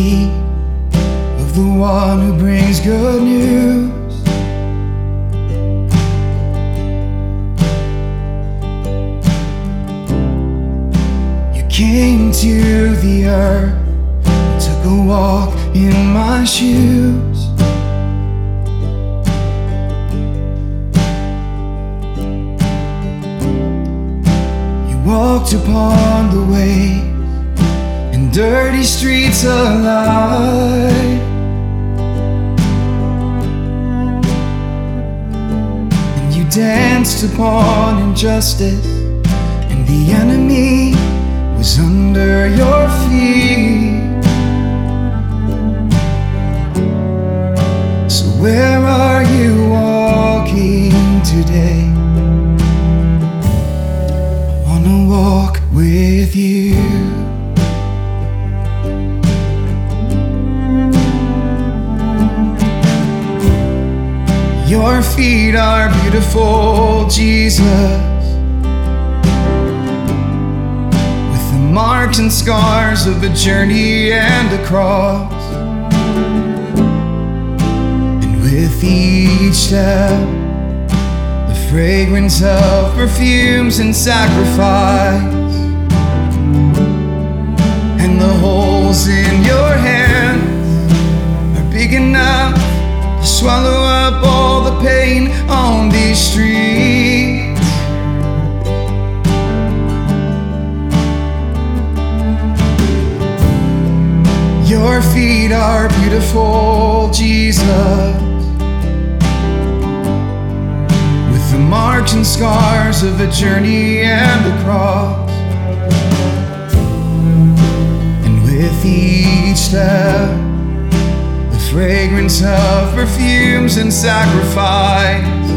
feet of the one who brings good news. You came to the earth, took a walk in my shoes. You walked upon the waves and dirty streets of life, and you danced upon injustice, and the enemy was under your feet. So where are you walking today? I wanna walk with you. Your feet are beautiful, Jesus, with the marks and scars of a journey and a cross. And with each step, the fragrance of perfumes and sacrifice. And the holes in your hands are big enough to swallow up all the pain on these streets. Your feet are beautiful, Jesus, with the marks and scars of a journey and a cross. And with each step, the fragrance of perfumes and sacrifice.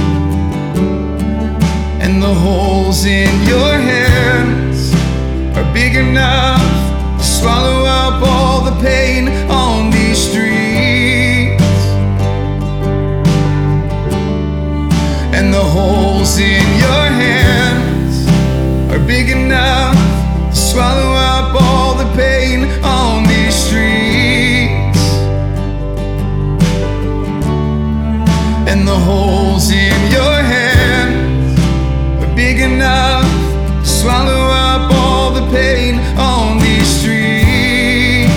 And the holes in your hands are big enough to swallow up all the pain on these streets. And the holes in your hands are big enough to swallow up all the pain on these streets. And the holes in your hands are big enough to swallow up all the pain on these streets.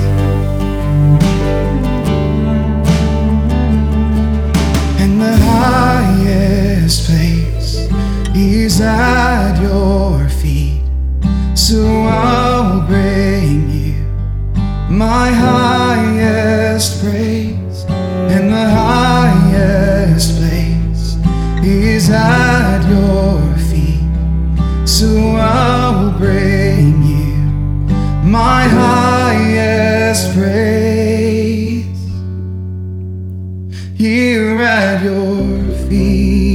And the highest place is at your feet, so I'll bring you my highest praise. And the highest place is at your feet, so I will bring you my highest praise here at your feet.